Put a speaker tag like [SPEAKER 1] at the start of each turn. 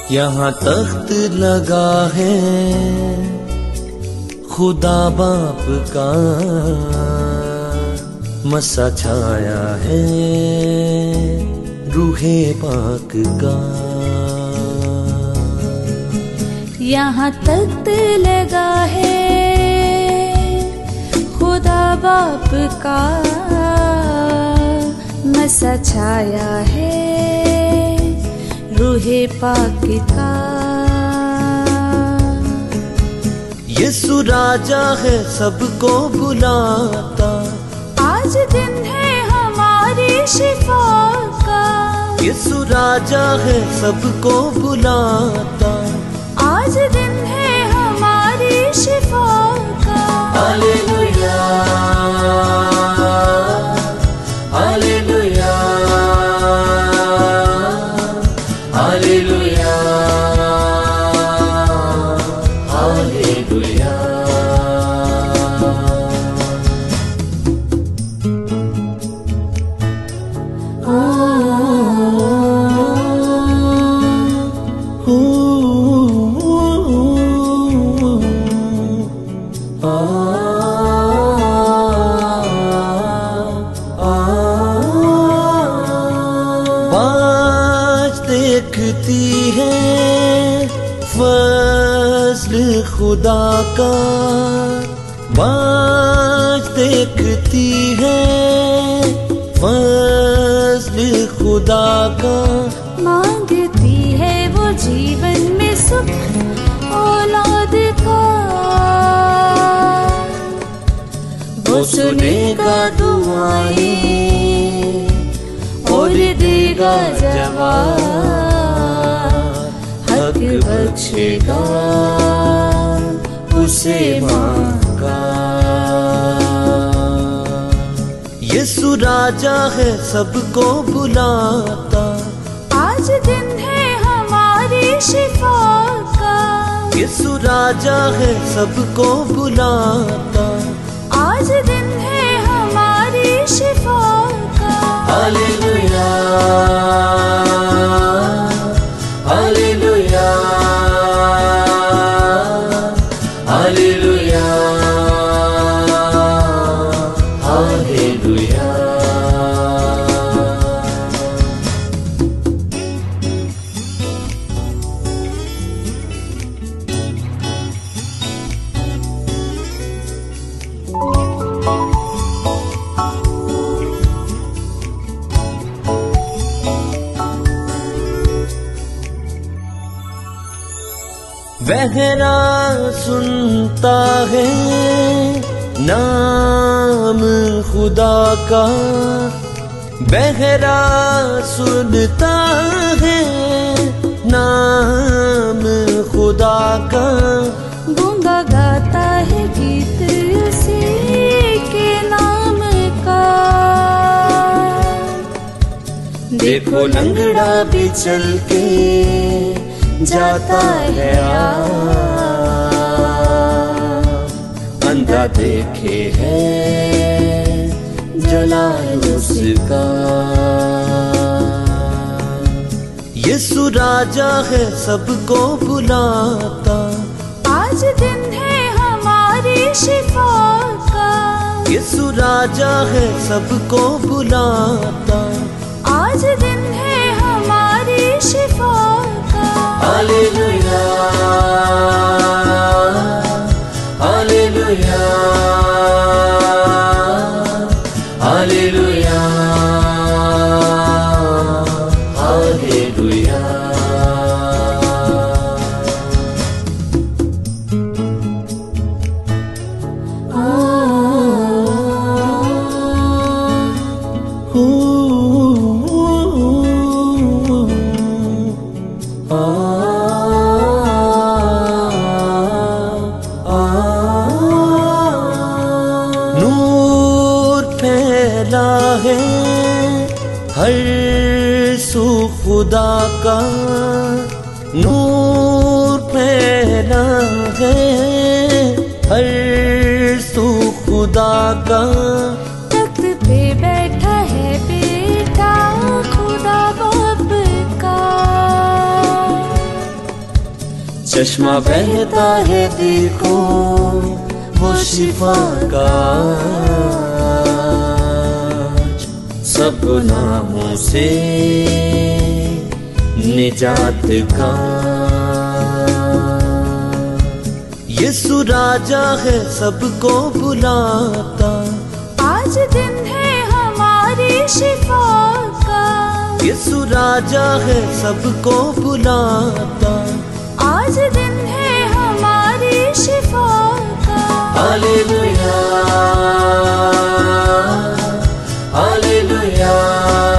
[SPEAKER 1] यहाँ तख्त लगा है खुदा बाप का, मसा छाया है रूहे पाक का।
[SPEAKER 2] यहाँ तख्त लगा है खुदा बाप का, मसा छाया है रूहे पाक का।
[SPEAKER 1] यीशु राजा है सबको बुलाता,
[SPEAKER 2] आज दिन है हमारी शिफा का।
[SPEAKER 1] यीशु राजा है सबको बुलाता,
[SPEAKER 2] आज दिन है हमारी शिफा का।
[SPEAKER 1] Hallelujah hallelujah hallelujah hallelujah. देखती है फज़्ल खुदा का, बाज देखती है फज़्ल खुदा का।
[SPEAKER 2] मांगती है वो जीवन में सुख औलाद का,
[SPEAKER 1] वो सुनेगा दुआएं और देगा जवाब, हक बख्शेगा उसे मांगा। यीशु राजा है सबको बुलाता,
[SPEAKER 2] आज दिन है हमारी शिफा का।
[SPEAKER 1] यीशु राजा है सबको बुलाता,
[SPEAKER 2] आज दिन है हमारी शिफा का।
[SPEAKER 1] Hallelujah hallelujah hallelujah hallelujah. बहरा सुनता है नाम खुदा का, बहरा सुनता है नाम खुदा का।
[SPEAKER 2] गूंगा गाता है गीत उसी के नाम का।
[SPEAKER 1] देखो लंगड़ा भी चल के जाता है, अंधा देखे है जलाल उसका। यीशु राजा है सबको बुलाता,
[SPEAKER 2] आज दिन है हमारी शिफा का।
[SPEAKER 1] यीशु राजा है सबको बुलाता,
[SPEAKER 2] आज दिन है हमारी शिफा का।
[SPEAKER 1] Hallelujah hallelujah hallelujah hallelujah. है हर सू खुदा का, नूर फैला है हर सू खुदा का।
[SPEAKER 2] तख्त पे बैठा है बेटा खुदा बाप का,
[SPEAKER 1] चश्मा बहता है देखो वो शिफा का, सब गुनाहों से निजात का। यीशु राजा है सबको बुलाता,
[SPEAKER 2] आज दिन है हमारी शिफा का।
[SPEAKER 1] यीशु राजा है सबको बुलाता,
[SPEAKER 2] आज दिन है हमारी शिफा का।
[SPEAKER 1] Hallelujah hallelujah